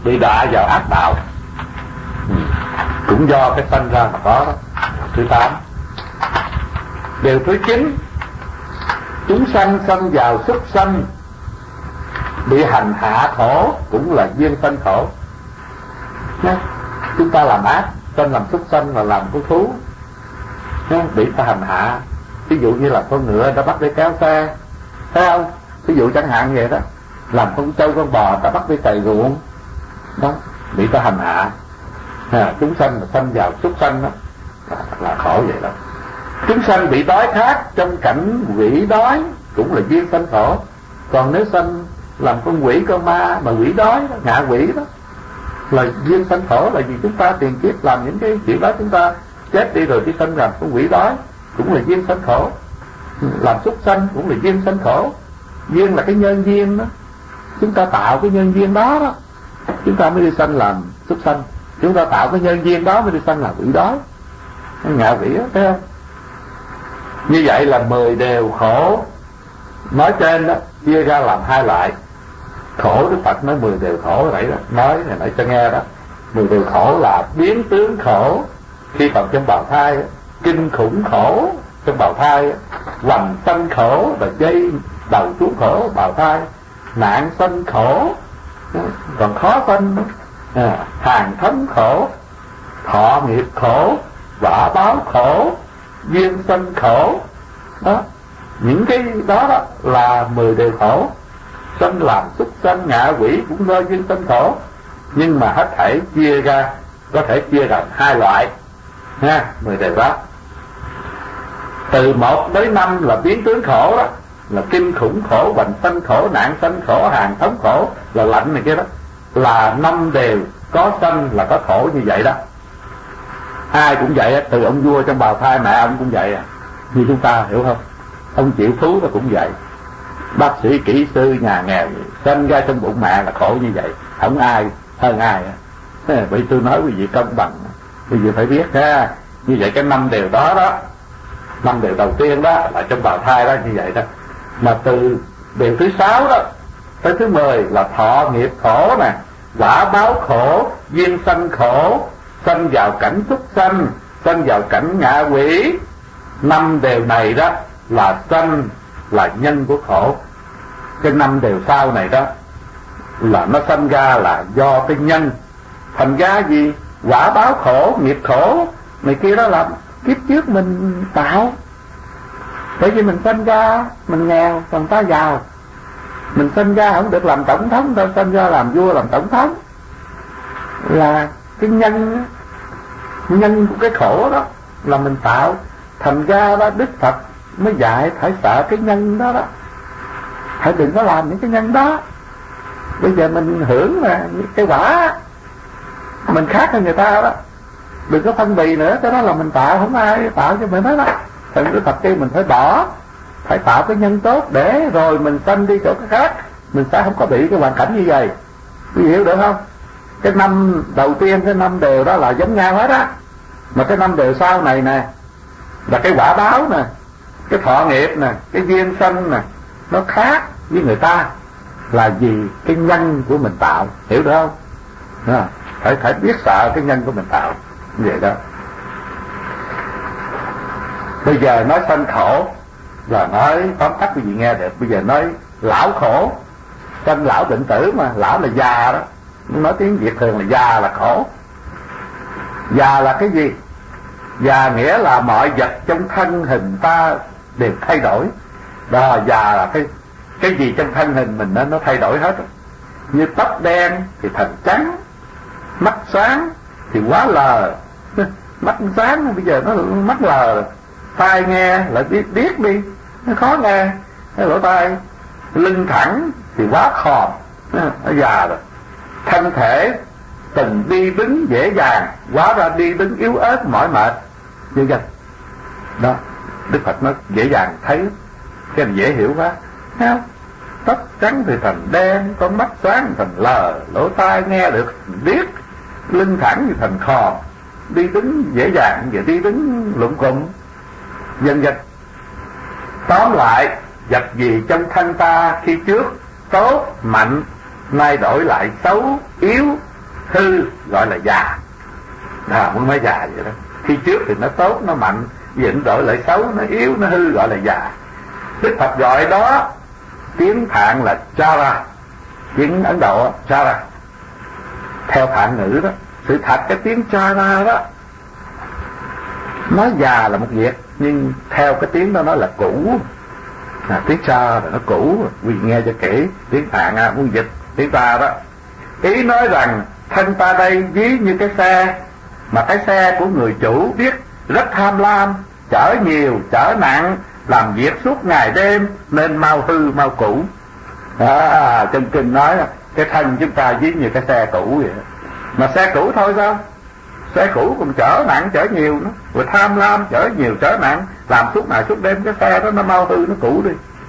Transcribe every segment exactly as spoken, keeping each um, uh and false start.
bị đọa vào ác đạo. Ừ. Cũng do cái sanh ra mà có đó. Thứ tám. Điều thứ chín, chúng sanh sanh vào súc sanh, bị hành hạ khổ cũng là duyên sanh khổ. Nha. Chúng ta làm ác, sanh làm súc sanh là làm con thú, nha, bị ta hành hạ. Ví dụ như là con ngựa đã bắt đi kéo xe, thấy không? Ví dụ chẳng hạn vậy đó. Làm con trâu con bò ta bắt đi cày ruộng, đó, bị ta hành hạ. À, chúng sanh là sanh vào súc sanh đó, là, là khổ vậy đó. Chúng sanh bị đói khát trong cảnh quỷ đói cũng là duyên sanh khổ. Còn nếu sanh làm con quỷ con ma mà quỷ đói đó, ngạ quỷ đó, là duyên sanh khổ. Là vì chúng ta tiền kiếp làm những cái chuyện đó, chúng ta chết đi rồi đi sanh làm con quỷ đói cũng là duyên sanh khổ. Làm súc sanh cũng là duyên sanh khổ. Duyên là cái nhân duyên đó, chúng ta tạo cái nhân duyên đó đó, chúng ta mới đi sanh làm súc sanh. Chúng ta tạo cái nhân duyên đó mới đi sanh làm quỷ đói, ngạ quỷ đó, thấy không? Như vậy là mười điều khổ nói trên đó chia ra làm hai loại. Khổ, Đức Phật nói mười điều khổ vậy đó, nói này nói cho nghe đó. Mười điều khổ là biến tướng khổ khi còn trong bào thai, kinh khủng khổ trong bào thai, hoành sanh khổ và dây đầu xuống khổ bào thai, nạn sanh khổ, còn khó sanh, à, hàng thống khổ, thọ nghiệp khổ, quả báo khổ, duyên sanh khổ đó. Những cái đó, đó là mười điều khổ. Sanh làm súc sanh ngạ quỷ cũng do duyên sanh khổ. Nhưng mà hết thảy chia ra, có thể chia ra hai loại ha, mười điều đó. Từ một tới năm là biến tướng khổ đó, là kinh khủng khổ, hoành sanh khổ, nạn sanh khổ, hàng thống khổ, là lạnh này kia đó. Là năm đều có sanh là có khổ như vậy đó. Ai cũng vậy, từ ông vua trong bào thai mẹ ông cũng vậy à. Như chúng ta hiểu không? Ông triệu phú nó cũng vậy. Bác sĩ, kỹ sư, nhà nghèo sanh ra trong bụng mẹ là khổ như vậy, không ai hơn ai. Bởi tôi nói quý vị công bằng, quý vị phải biết ha. Như vậy cái năm điều đó đó, năm điều đầu tiên đó là trong bào thai đó, như vậy đó. Mà từ điều thứ sáu đó tới thứ mười là thọ nghiệp khổ nè, quả báo khổ, duyên sanh khổ, sanh vào cảnh súc sanh, sanh vào cảnh ngạ quỷ. Năm điều này đó là sanh là nhân của khổ. Cái năm điều sau này đó là nó sanh ra là do cái nhân. Thành ra gì? Quả báo khổ, nghiệp khổ này kia đó là kiếp trước mình tạo. Bởi vì mình sanh ra mình nghèo, còn ta giàu. Mình sanh ra không được làm tổng thống, ta sanh ra làm vua làm tổng thống. Là cái nhân, nhân của cái khổ đó là mình tạo. Thành ra đó Đức Phật mới dạy phải sợ cái nhân đó đó, phải đừng có làm những cái nhân đó. Bây giờ mình hưởng là cái quả, mình khác hơn người ta đó, đừng có phân bì nữa. Cái đó là mình tạo, không ai tạo cho mình hết đó. Thành Đức Phật kêu mình phải bỏ, phải tạo cái nhân tốt để rồi mình sanh đi chỗ cái khác, mình sẽ không có bị cái hoàn cảnh như vậy. Quý hiểu được không? Cái năm đầu tiên, cái năm đều đó là giống nhau hết á. Mà cái năm đều sau này nè là cái quả báo nè, cái thọ nghiệp nè, cái duyên sanh nè, nó khác với người ta. Là vì cái nhân của mình tạo, hiểu được không? À, phải phải biết sợ cái nhân của mình tạo như vậy đó. Bây giờ nói sanh khổ là nói tóm tắt quý vị nghe được. Bây giờ nói lão khổ, sanh lão bệnh tử mà, lão là già đó. Nói tiếng Việt thường là già là khổ. Già là cái gì? Già nghĩa là mọi vật trong thân hình ta đều thay đổi. Đó, già là cái cái gì trong thân hình mình đó, nó thay đổi hết. Như tóc đen thì thành trắng, mắt sáng thì quá lờ, mắt sáng bây giờ nó mắt lờ, tai nghe lại biết biết đi, nó khó nghe, cái lỗ tai, lưng thẳng thì quá khòm, nó già rồi. Thân thể từng đi đứng dễ dàng, hóa ra đi đứng yếu ớt mỏi mệt như vậy đó. Đức Phật nó dễ dàng thấy, cái này dễ hiểu quá, thấy không? Tóc trắng thì thành đen, con mắt sáng thành lờ, lỗ tai nghe được biết, lưng thẳng thì thành khòm, đi đứng dễ dàng vậy, đi đứng lụng cụng vân vân. Tóm lại, vật gì trong thân ta khi trước tốt mạnh, nay đổi lại xấu yếu hư gọi là già. À, muốn nói già vậy đó. Khi trước thì nó tốt, nó mạnh, dẫn đổi lại xấu, nó yếu, nó hư gọi là già. Đức Phật gọi đó tiếng Phạn là Chara, tiếng Ấn Độ Chara. Theo Phạn ngữ đó, sự thật cái tiếng Chara đó, nói già là một việc, nhưng theo cái tiếng đó nó là cũ. À, tiếng Chara là nó cũ. Quý vị nghe cho kỹ, tiếng Phạn à, muốn dịch tiếng ta đó. Ý nói rằng thân ta đây ví như cái xe, mà cái xe của người chủ biết rất tham lam, chở nhiều, chở nặng, làm việc suốt ngày đêm nên mau hư mau cũ. À, trong kinh nói cái thân chúng ta ví như cái xe cũ vậy. Mà xe cũ thôi sao? Xe cũ còn chở nặng chở nhiều nữa, rồi tham lam chở nhiều chở nặng, làm suốt ngày suốt đêm, cái xe đó nó mau hư nó cũ đi.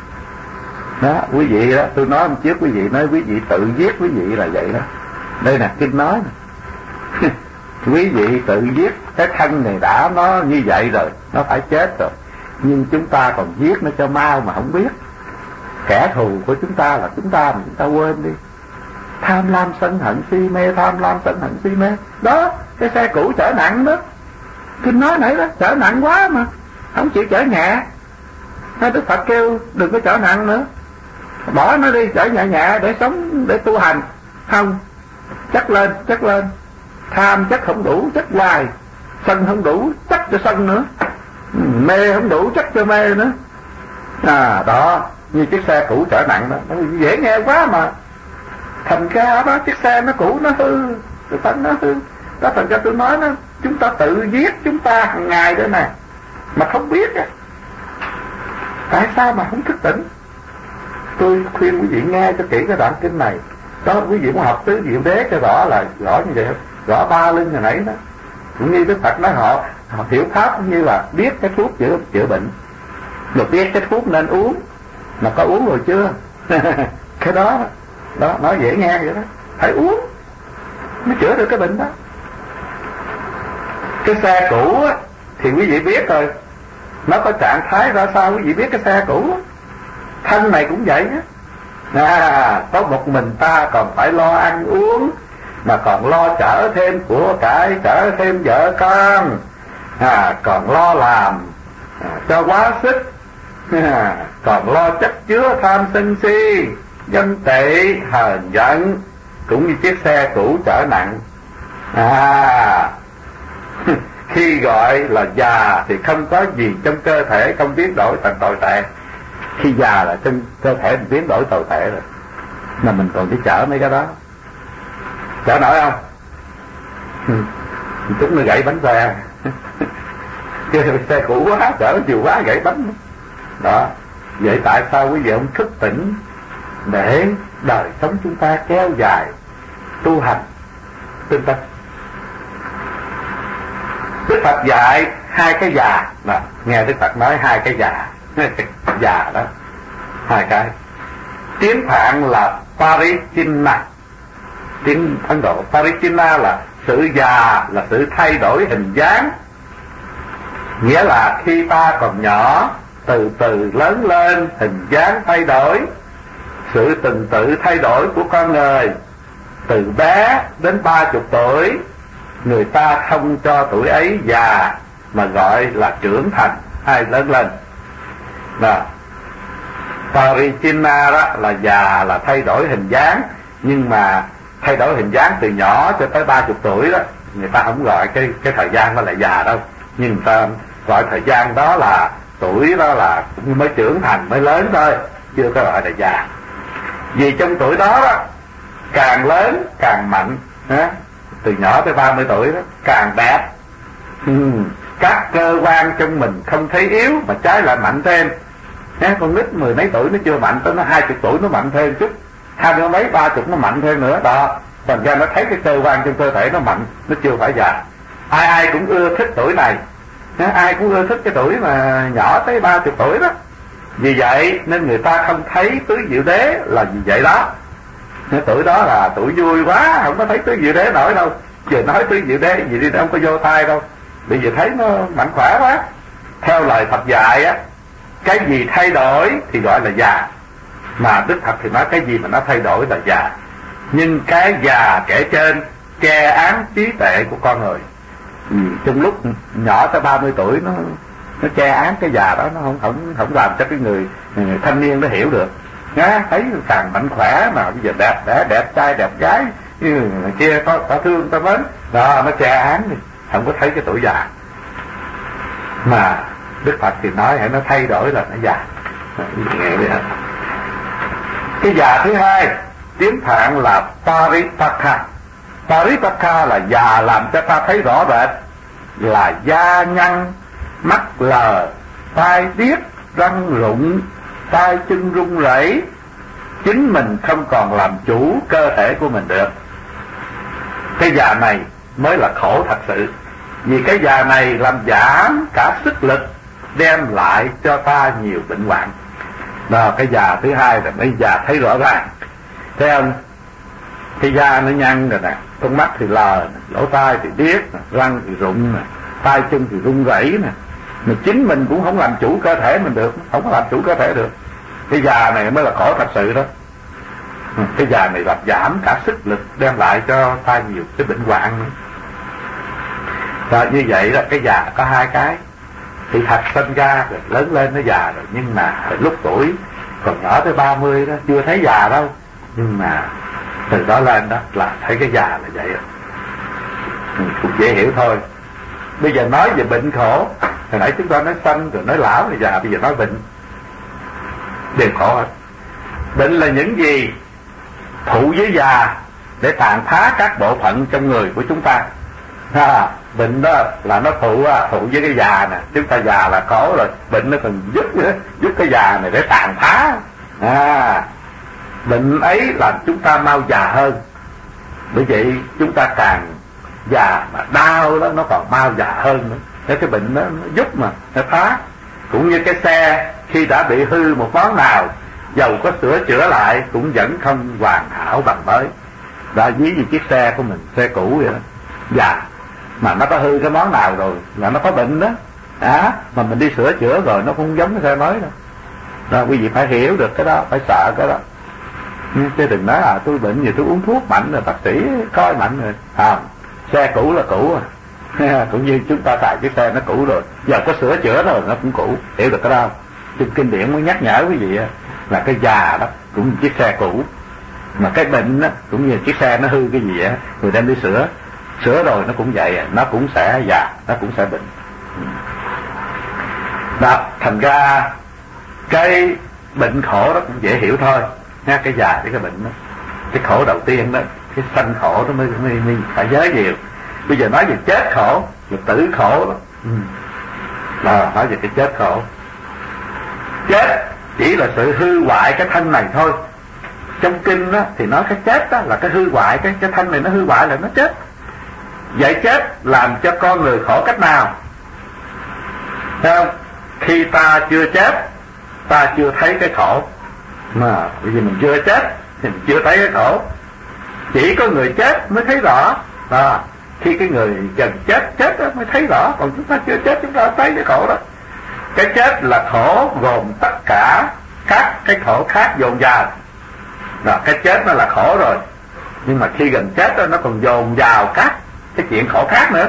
Đó, quý vị đó, tôi nói hôm trước quý vị nói quý vị tự giết quý vị là vậy đó. Đây nè, kinh nói nè. Quý vị tự giết cái thân này đã nó như vậy rồi, nó phải chết rồi, nhưng chúng ta còn giết nó cho mau mà không biết. Kẻ thù của chúng ta là chúng ta mà chúng ta quên đi. Tham lam sân hận si mê, tham lam sân hận si mê. Đó, cái xe cũ chở nặng đó. Kinh nói nãy đó, chở nặng quá mà không chịu chở nhẹ. Thế Đức Phật kêu đừng có chở nặng nữa, bỏ nó đi, chở nhẹ nhẹ để sống, để tu hành. Không, chất lên, chất lên. Tham chất không đủ, chất hoài. Sân không đủ, chất cho sân nữa. Mê không đủ, chất cho mê nữa. À, đó, như chiếc xe cũ chở nặng đó. Nó dễ nghe quá mà. Thành ra đó, chiếc xe nó cũ, nó hư, cái thân nó hư. Đó, thành ra tôi nói nó, chúng ta tự giết chúng ta hàng ngày đây nè, mà không biết à. Tại sao mà không thức tỉnh? Tôi khuyên quý vị nghe cho kỹ cái đoạn kinh này. Đó, quý vị muốn học tứ diệu đế cho rõ là rõ như vậy, rõ ba lưng hồi nãy đó. Cũng như Đức Phật nói họ, họ hiểu pháp cũng như là biết cái thuốc chữa chữa bệnh, được biết cái thuốc nên uống, mà có uống rồi chưa? Cái đó đó nói dễ nghe vậy đó, phải uống mới chữa được cái bệnh đó. Cái xe cũ á, thì quý vị biết rồi, nó có trạng thái ra sao quý vị biết. Cái xe cũ thân này cũng vậy á. À, có một mình ta còn phải lo ăn uống, mà còn lo chở thêm của cải, chở thêm vợ con, à, còn lo làm à, cho quá sức, à, còn lo chất chứa tham sân si, ganh tị, hờn giận, cũng như chiếc xe cũ chở nặng. À, khi gọi là già thì không có gì trong cơ thể không biến đổi thành tồi tệ. Khi già là trong cơ thể mình biến đổi tồi tệ rồi, mà mình còn đi chở mấy cái đó, chở nổi không? Chút nó gãy bánh xe. Cái xe cũ quá, chở chiều quá gãy bánh đó. Vậy tại sao quý vị không thức tỉnh để đời sống chúng ta kéo dài, tu hành tinh tấn? Đức Phật dạy hai cái già mà, nghe Đức Phật nói hai cái già, già đó, hai cái. Tiếng Phạn là Parichina, tiếng Ấn Độ Parichina là sự già, là sự thay đổi hình dáng. Nghĩa là khi ta còn nhỏ, từ từ lớn lên, hình dáng thay đổi. Sự từng tự thay đổi của con người, từ bé đến ba chục tuổi, người ta không cho tuổi ấy già, mà gọi là trưởng thành hay lớn lên. Đó, Parichina đó là già, là thay đổi hình dáng. Nhưng mà thay đổi hình dáng từ nhỏ cho tới ba chục tuổi đó, người ta không gọi cái cái thời gian đó là già đâu. Nhưng người ta gọi thời gian đó là tuổi, đó là mới trưởng thành, mới lớn thôi, chưa có gọi là già. Vì trong tuổi đó, đó càng lớn càng mạnh, đó, từ nhỏ tới ba mươi tuổi đó càng đẹp. Ừ, các cơ quan trong mình không thấy yếu mà trái lại mạnh thêm. Nha, con nít mười mấy tuổi nó chưa mạnh, tới nó hai chục tuổi nó mạnh thêm chút, hai mươi mấy ba chục nó mạnh thêm nữa đó. Thành ra nó thấy cái cơ quan trong cơ thể nó mạnh, nó chưa phải già. Ai ai cũng ưa thích tuổi này, nha, ai cũng ưa thích cái tuổi mà nhỏ tới ba chục tuổi đó. Vì vậy nên người ta không thấy tứ diệu đế là vì vậy đó. Cái tuổi đó là tuổi vui quá, không có thấy tứ diệu đế nổi đâu. Giờ nói tứ diệu đế gì đi, không có vô thai đâu, bây giờ thấy nó mạnh khỏe quá. Theo lời Phật dạy á, cái gì thay đổi thì gọi là già. Mà Đức Phật thì nói cái gì mà nó thay đổi là già. Nhưng cái già kể trên, che án trí tuệ của con người. Ừ, trong lúc nhỏ tới ba mươi tuổi nó nó che án cái già đó, nó không không không làm cho cái người, người thanh niên nó hiểu được. Nhá, thấy càng mạnh khỏe mà bây giờ đẹp đẹp đẹp trai đẹp gái như kia có có thương ta mến đó, nó che án đi, không có thấy cái tuổi già. Mà Đức Phật thì nói hãy nó thay đổi là nó già. Cái già thứ hai tiếng Phạn là Paripakha. Paripakha là già làm cho ta thấy rõ rệt, là da nhăn, mắt lờ, tai điếc, răng rụng, tay chân run rẩy, chính mình không còn làm chủ cơ thể của mình được. Cái già này mới là khổ thật sự, vì cái già này làm giảm cả sức lực, đem lại cho ta nhiều bệnh hoạn. Đó, cái già thứ hai là mấy già thấy rõ ràng. Thấy không? Cái da nó nhăn rồi nè, con mắt thì lờ, lỗ tai thì điếc, răng thì rụng nè, tay chân thì run rẩy nè, mà chính mình cũng không làm chủ cơ thể mình được, không có làm chủ cơ thể được. Cái già này mới là khổ thật sự đó. Cái già này làm giảm cả sức lực, đem lại cho ta nhiều cái bệnh hoạn nữa. Rồi như vậy là cái già có hai cái. Thì thật sinh ra rồi lớn lên nó già rồi, nhưng mà lúc tuổi còn nhỏ tới ba mươi đó chưa thấy già đâu, nhưng mà từ đó lên đó là thấy cái già là vậy. Cũng dễ hiểu thôi. Bây giờ nói về bệnh khổ, hồi nãy chúng ta nói sanh rồi nói lão rồi già, bây giờ nói bệnh đều khổ hết. Bệnh là những gì thụ với già để tàn phá các bộ phận trong người của chúng ta. À, bệnh đó là nó thụ thụ với cái già nè, chúng ta già là khổ rồi, bệnh nó còn giúp nữa, giúp cái già này để tàn phá. À, bệnh ấy làm chúng ta mau già hơn. Bởi vậy chúng ta càng già mà đau đó nó còn mau già hơn nữa. Thế cái bệnh đó nó giúp mà nó phá. Cũng như cái xe khi đã bị hư một món nào, dầu có sửa chữa lại cũng vẫn không hoàn hảo bằng mới. Đó, ví như chiếc xe của mình, xe cũ vậy đó, già mà nó có hư cái món nào rồi là nó có bệnh đó. À, mà mình đi sửa chữa rồi nó không giống cái xe mới đâu. Đó, quý vị phải hiểu được cái đó, phải sợ cái đó. Chứ đừng nói à tôi bệnh gì tôi uống thuốc mạnh rồi, bác sĩ coi mạnh rồi. À, xe cũ là cũ à. Cũng như chúng ta xài chiếc xe nó cũ rồi, giờ có sửa chữa rồi nó cũng cũ. Hiểu được cái đó? Trên kinh điển mới nhắc nhở quý vị là cái già đó cũng như chiếc xe cũ, mà cái bệnh đó cũng như chiếc xe nó hư cái gì á, người đem đi sửa, sửa rồi nó cũng vậy, nó cũng sẽ già, nó cũng sẽ bệnh. Đó, thành ra cái bệnh khổ đó cũng dễ hiểu thôi nha. Cái già với cái bệnh đó, cái khổ đầu tiên đó, cái sanh khổ đó mới, mới, mới phải nhớ nhiều. Bây giờ nói về chết khổ, về tử khổ đó. Ừ. Đó, nói về cái chết khổ. Chết chỉ là sự hư hoại cái thân này thôi. Trong kinh đó thì nói cái chết đó là cái hư hoại, cái, cái thân này nó hư hoại là nó chết. Vậy chết làm cho con người khổ cách nào? Thấy không? Khi ta chưa chết, ta chưa thấy cái khổ. Mà bởi vì mình chưa chết thì mình chưa thấy cái khổ. Chỉ có người chết mới thấy rõ. À, khi cái người gần chết chết đó mới thấy rõ, còn chúng ta chưa chết chúng ta thấy cái khổ đó. Cái chết là khổ gồm tất cả các cái khổ khác dồn vào. Đó, cái chết nó là khổ rồi, nhưng mà khi gần chết đó, nó còn dồn vào các cái chuyện khổ khác nữa.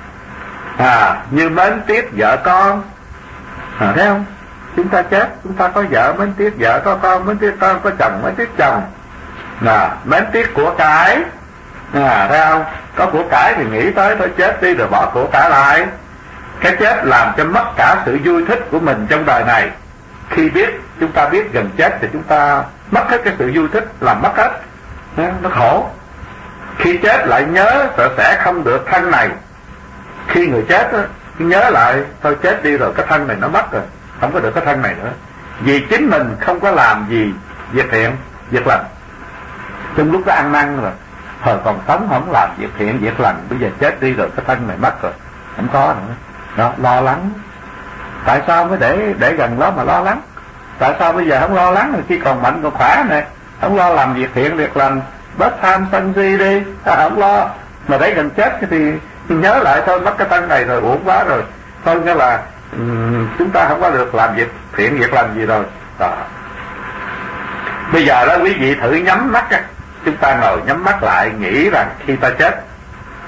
À, như mến tiếc vợ con. À, thấy không? Chúng ta chết, chúng ta có vợ mến tiếc vợ, có con mến tiếc con, có chồng mến tiếc chồng. À, mến tiếc của cải. À, thấy không? Có của cải thì nghĩ tới thôi chết đi rồi bỏ của cải lại. Cái chết làm cho mất cả sự vui thích của mình trong đời này. Khi biết, chúng ta biết gần chết thì chúng ta mất hết cái sự vui thích, làm mất hết. Nó khổ. Khi chết lại nhớ sợ sẽ không được thân này. Khi người chết đó, nhớ lại thôi chết đi rồi cái thân này nó mất rồi, không có được cái thân này nữa. Vì chính mình không có làm gì việc thiện, việc lành. Trong lúc đó ăn năn rồi, thời còn sống không làm việc thiện, việc lành, bây giờ chết đi rồi cái thân này mất rồi, không có nữa. Đó, lo lắng. Tại sao mới để để gần đó mà lo lắng? Tại sao bây giờ không lo lắng khi còn mạnh còn khỏe này? Không lo làm việc thiện việc lành, bớt tham sân si đi, à, không lo. Mà để gần chết thì nhớ lại thôi, mất cái thân này rồi uổng quá rồi. Thôi nghĩa là um, chúng ta không có được làm việc thiện việc lành gì rồi. Đó. Bây giờ đó quý vị thử nhắm mắt á, chúng ta ngồi nhắm mắt lại nghĩ rằng khi ta chết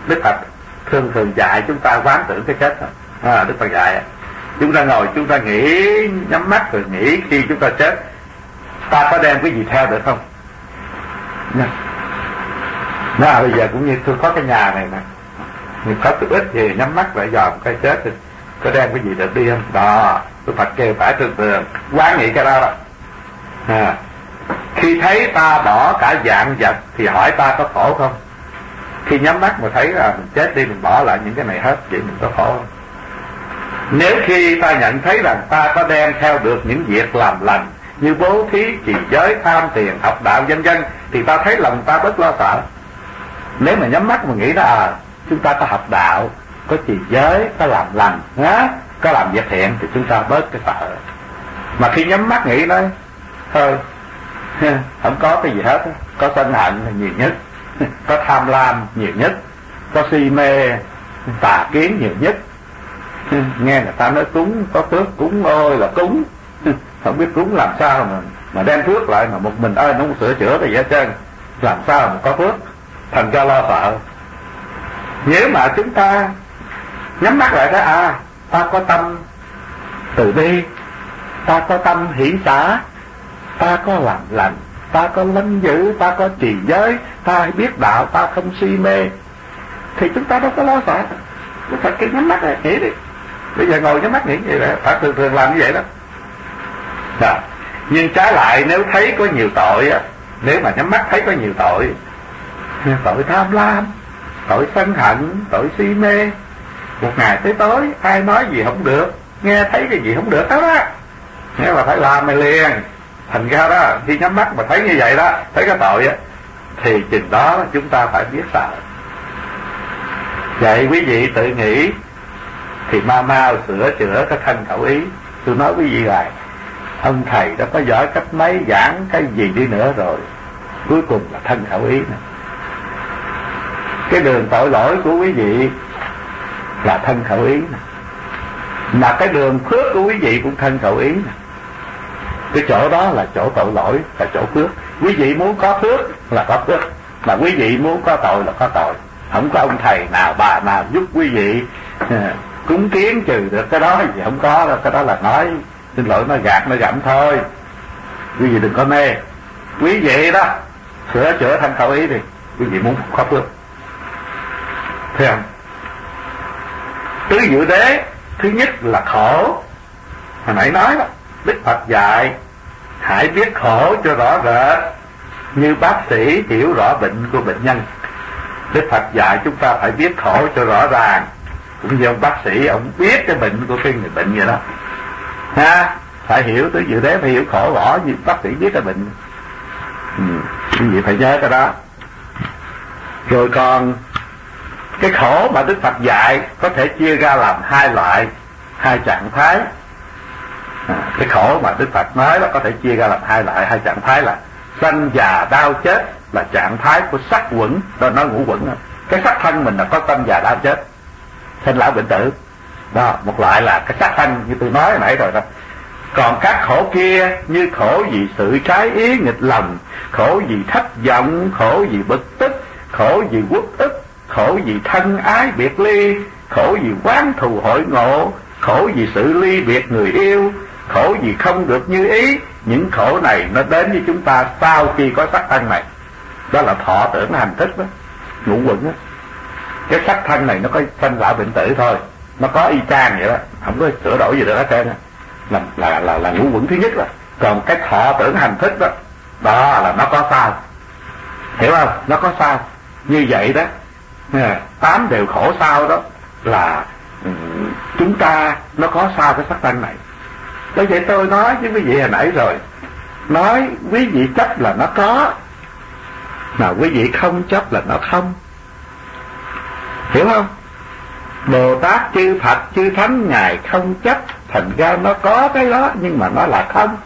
Đức Phật thường thường dạy chúng ta quán tưởng cái chết thôi. À, Đức Phật dạy chúng ta ngồi chúng ta nghĩ, nhắm mắt rồi nghĩ khi chúng ta chết ta có đem cái gì theo được không? Nha. Nào bây giờ cũng như tôi có cái nhà này nè, mình có chút ít gì nhắm mắt lại dòm cái chết thì có đem cái gì được đi không? Đó, Đức Phật kêu phải thường thường quán nghĩ cái đó rồi. À, khi thấy ta bỏ cả dạng vật thì hỏi ta có khổ không? Khi nhắm mắt mà thấy là mình chết đi, mình bỏ lại những cái này hết, vậy mình có khổ không? Nếu khi ta nhận thấy rằng ta có đem theo được những việc làm lành như bố thí, trì giới, tham tiền, học đạo vân vân thì ta thấy lòng ta bớt lo sợ. Nếu mà nhắm mắt mà nghĩ đó à, chúng ta có học đạo, có trì giới, có làm lành, á, có làm việc thiện thì chúng ta bớt cái sợ. Mà khi nhắm mắt nghĩ nói thôi không có cái gì hết, có sân hận là nhiều nhất, có tham lam nhiều nhất, có si mê tà kiến nhiều nhất. Nghe người ta nói cúng có phước, cúng ôi là cúng, không biết cúng làm sao mà mà đem phước lại mà một mình ơi nó không sửa chữa thì dễ trơn, làm sao mà có phước, thành ra lo sợ. Nếu mà chúng ta nhắm mắt lại đó à, ta có tâm từ bi, ta có tâm hỷ xả, ta có làm lành, ta có lân giữ, ta có trì giới, ta biết đạo, ta không si mê, thì chúng ta đâu có lo sợ. Chúng ta cứ nhắm mắt lại nghĩ đi. Bây giờ ngồi nhắm mắt nghĩ vậy đó, phải thường thường làm như vậy đó. Đó. Nhưng trái lại nếu thấy có nhiều tội á, nếu mà nhắm mắt thấy có nhiều tội, tội tham lam, tội sân hận, tội si mê, một ngày tới tối ai nói gì không được, nghe thấy cái gì không được đó đó, nghe là phải làm mày liền. Thành ra đó khi nhắm mắt mà thấy như vậy đó, thấy cái tội á, thì chừng đó chúng ta phải biết sợ. Vậy quý vị tự nghĩ thì mau mau sửa chữa cái thân khẩu ý. Tôi nói quý vị rồi, ông thầy đã có giỏi cách mấy giảng cái gì đi nữa rồi, cuối cùng là thân khẩu ý nữa. Cái đường tội lỗi của quý vị là thân khẩu ý nè, mà cái đường phước của quý vị cũng thân khẩu ý nè. Cái chỗ đó là chỗ tội lỗi, là chỗ phước. Quý vị muốn có phước là có phước, mà quý vị muốn có tội là có tội. Không có ông thầy nào bà nào giúp quý vị cúng kiến trừ được cái đó gì không có đâu. Cái đó là nói xin lỗi, nó gạt nó gặm thôi. Quý vị đừng có mê. Quý vị đó sửa chữa thân khẩu ý đi, quý vị muốn có phước, thấy không? Tứ diệu đế thứ nhất là khổ. Hồi nãy nói đó, Đức Phật dạy hãy biết khổ cho rõ rệt như bác sĩ hiểu rõ bệnh của bệnh nhân. Đức Phật dạy chúng ta phải biết khổ cho rõ ràng, cũng như ông bác sĩ ông biết cái bệnh của cái người bệnh vậy đó ha. Phải hiểu tứ diệu đế, phải hiểu khổ rõ như bác sĩ biết cái bệnh. Ừ, quý vị phải nhớ cái đó. Rồi còn cái khổ mà Đức Phật dạy có thể chia ra làm hai loại, hai trạng thái. À, cái khổ mà Đức Phật nói đó có thể chia ra làm hai loại, hai trạng thái là sanh già đau chết là trạng thái của sắc quẩn, đó nói ngũ quẩn đó. Cái sắc thân mình là có sanh già đau chết, sinh lão bệnh tử. Đó, một loại là cái sắc thân như tôi nói hồi nãy rồi đó. Còn các khổ kia như khổ vì sự trái ý nghịch lòng, khổ vì thất vọng, khổ vì bực tức, khổ vì uất ức, khổ vì thân ái biệt ly, khổ vì oán thù hội ngộ, khổ vì sự ly biệt người yêu, khổ vì không được như ý. Những khổ này nó đến với chúng ta sau khi có sắc thân này. Đó là thọ tưởng hành thức đó, ngũ quẩn đó. Cái sắc thân này nó có sanh lão bệnh tử thôi, nó có y chang vậy đó, không có sửa đổi gì được hết trơn. Là, là, là, là ngũ quẩn thứ nhất đó. Còn cái thọ tưởng hành thức đó, đó là nó có sao, hiểu không? Nó có sao như vậy đó. Tám đều khổ sao đó là um, chúng ta nó có sao cái sắc thân này. Bởi vậy tôi nói với quý vị hồi nãy rồi, nói quý vị chấp là nó có, mà quý vị không chấp là nó không, hiểu không? Bồ Tát chư Phật chư Thánh Ngài không chấp, thành ra nó có cái đó nhưng mà nó là không.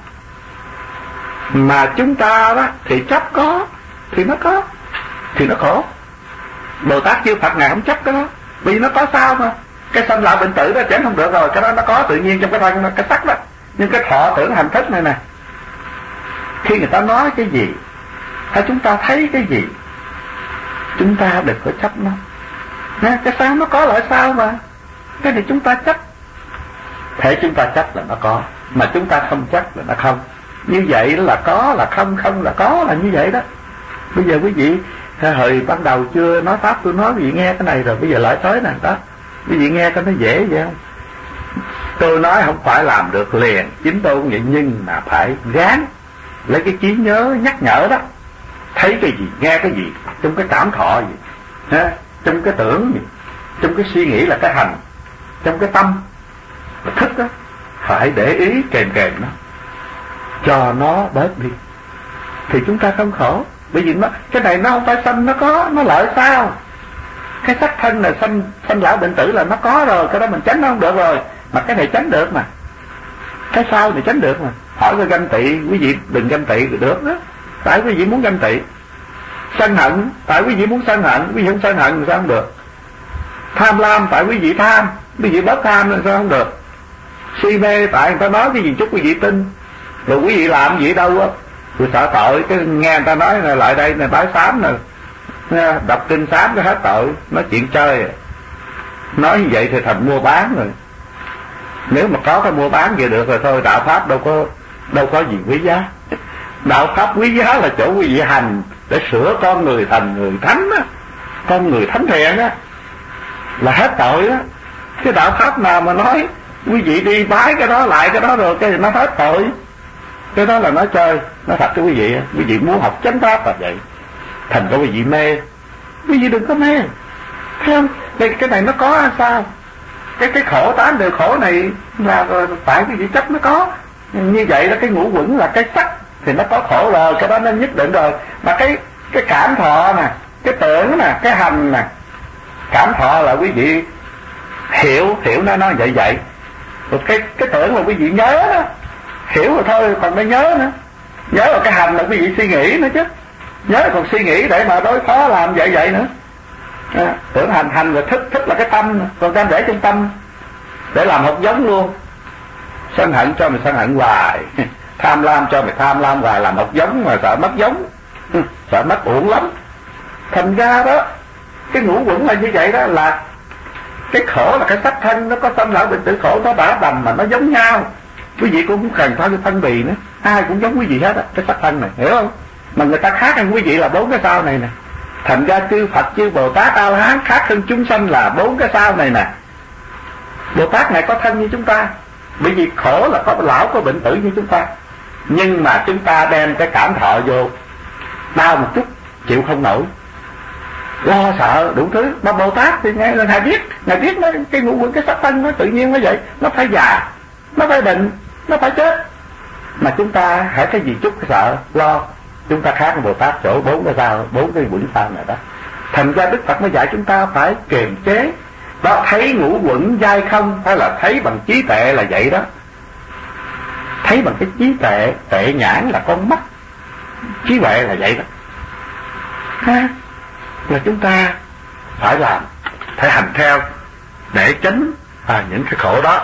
Mà chúng ta đó thì chấp có, thì nó có, thì nó khổ. Bồ Tát chư Phật Ngài không chấp cái đó, vì nó có sao mà. Cái sanh lão bệnh tử đó chẳng không được rồi, cái đó nó có tự nhiên trong cái thân, cái sắc đó. Nhưng cái thọ tưởng hành thức này nè, khi người ta nói cái gì hay chúng ta thấy cái gì, chúng ta đừng có chấp nó. Cái sao nó có lại sao mà. Cái này chúng ta chấp. Thể chúng ta chấp là nó có, mà chúng ta không chấp là nó không. Như vậy là có là không, không là có, là như vậy đó. Bây giờ quý vị hồi ban đầu chưa nói pháp tôi nói quý vị nghe cái này rồi, bây giờ lại tới nè đó. Quý vị nghe coi nó dễ vậy không? Tôi nói không phải làm được liền, chính tôi cũng vậy, nhưng mà phải gán lấy cái trí nhớ nhắc nhở đó. Thấy cái gì, nghe cái gì, trong cái cảm thọ gì, ha? Trong cái tưởng gì, trong cái suy nghĩ là cái hành, trong cái tâm là thức đó, phải để ý kèm kèm nó, cho nó bớt đi, thì chúng ta không khổ. Bởi vì nó cái này nó không phải sanh nó có, nó lợi sao? Cái sắc thân là sanh sanh lão bệnh tử là nó có rồi, cái đó mình tránh nó không được rồi, mà cái này tránh được mà. Cái sau này tránh được mà. Hỏi cái ganh tị, quý vị đừng ganh tị được đó. Tại quý vị muốn ganh tị. Sân hận, tại quý vị muốn sân hận, quý vị không sân hận thì sao không được. Tham lam, tại quý vị tham, quý vị bớt tham thì sao không được. Si mê, tại người ta nói cái gì chút quý vị tin, rồi quý vị làm gì đâu á. Tôi sợ tội, cái nghe người ta nói là lại đây là bái sám nè, đọc kinh sám cái hết tội, nói chuyện chơi. Nói như vậy thì thành mua bán rồi. Nếu mà có cái mua bán vậy được rồi thôi, đạo pháp đâu có đâu có gì quý giá. Đạo pháp quý giá là chỗ quý vị hành để sửa con người thành người thánh á, con người thánh thiện á, là hết tội á. Cái đạo pháp nào mà nói quý vị đi bái cái đó lại cái đó rồi cái nó hết tội, cái đó là nói chơi. Nói thật cho quý vị, quý vị muốn học chánh pháp là vậy, thành ra quý vị mê. Quý vị đừng có mê, thấy không? Cái, cái này nó có sao? Cái cái khổ tám điều khổ này là phải quý vị chấp nó có. Như vậy là cái ngũ quẩn là cái sắc thì nó có khổ rồi, cái đó nó nhất định rồi. Mà cái cái cảm thọ nè, cái tưởng nè, cái hành nè. Cảm thọ là quý vị hiểu hiểu nó nó vậy vậy. Rồi cái cái tưởng là quý vị nhớ đó, hiểu rồi thôi, còn phải nhớ nữa. Nhớ là cái hành là quý vị suy nghĩ nữa chứ. Nhớ là còn suy nghĩ để mà đối phó làm vậy vậy nữa. À, tưởng hành hành là thức, thức là cái tâm, còn tâm để trong tâm để làm hột giống luôn. Sân hận cho mình sân hận hoài, tham lam cho mình tham lam hoài, làm hột giống mà sợ mất giống, sợ mất uổng lắm. Thành ra đó, cái ngũ quẩn là như vậy đó, là cái khổ là cái sắc thân, nó có sanh lão bệnh tử khổ, nó đã đành mà nó giống nhau. Quý vị cũng cần phải phân bì nữa, ai cũng giống quý vị hết á, cái sắc thân này, hiểu không? Mà người ta khác hơn quý vị là bốn cái sao này nè. Thành ra chư Phật, chư Bồ Tát, A La Hán khác hơn chúng sanh là bốn cái sao này nè. Bồ Tát này có thân như chúng ta, bởi vì khổ là có lão có bệnh tử như chúng ta, nhưng mà chúng ta đem cái cảm thọ vô, đau một chút chịu không nổi, lo sợ đủ thứ. Mà Bồ Tát thì ngài là ngài biết, ngài biết nó cái ngũ quẩn cái sắc thân nó tự nhiên nó vậy, nó phải già, nó phải bệnh, nó phải chết. Mà chúng ta hãy cái gì chút cái sợ lo. Chúng ta khác với Bồ Tát chỗ bốn cái sao, bốn cái quẩn sao này đó. Thành ra Đức Phật mới dạy chúng ta phải kiềm chế. Đó, thấy ngũ quẩn dai không, hay là thấy bằng trí tuệ là vậy đó. Thấy bằng cái trí tuệ, tuệ nhãn là con mắt, trí tuệ là vậy đó. Ha, là chúng ta phải làm, phải hành theo để tránh à, những cái khổ đó.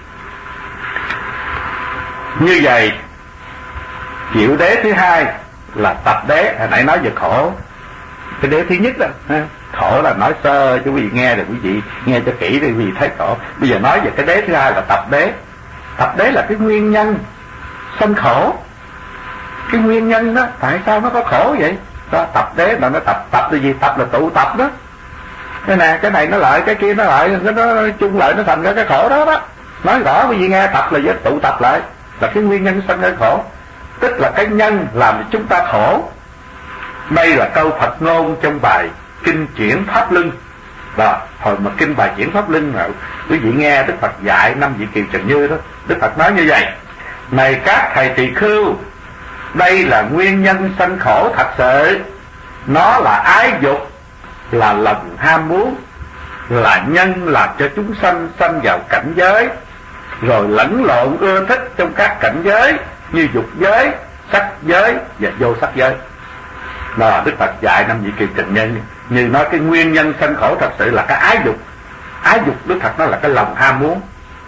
Như vậy, chịu đế thứ hai là tập đế. Hồi nãy nói về khổ, cái đế thứ nhất đó, ha. Khổ là nói sơ cho quý vị nghe, rồi quý vị nghe cho kỹ để quý vị thấy khổ. Bây giờ nói về cái đế thứ hai là tập đế. Tập đế là cái nguyên nhân sanh khổ. Cái nguyên nhân đó, tại sao nó có khổ vậy? Đó, tập đế là nó tập, tập là gì? Tập là tụ tập đó. Cái này, cái này nó lại, cái kia nó lại, nó, nó chung lại nó thành ra cái khổ đó đó. Nói rõ quý vị nghe, tập là với tụ tập lại, là cái nguyên nhân sanh ra khổ. Tức là cái nhân làm cho chúng ta khổ. Đây là câu Phật ngôn trong bài Kinh Chuyển Pháp Luân. Đó, hồi mà kinh bài Chuyển Pháp Luân rồi quý vị nghe Đức Phật dạy năm vị Kiều Trần Như đó, Đức Phật nói như vậy: này các thầy tỳ khưu, đây là nguyên nhân sanh khổ thật sự. Nó là ái dục, là lòng ham muốn, là nhân làm cho chúng sanh sanh vào cảnh giới, rồi lẫn lộn ưa thích trong các cảnh giới như dục giới, sắc giới và vô sắc giới. Đó, Đức Phật dạy năm vị Kiều Trần Nhân như nói cái nguyên nhân sanh khổ thật sự là cái ái dục. Ái dục Đức Phật nói là cái lòng ham muốn.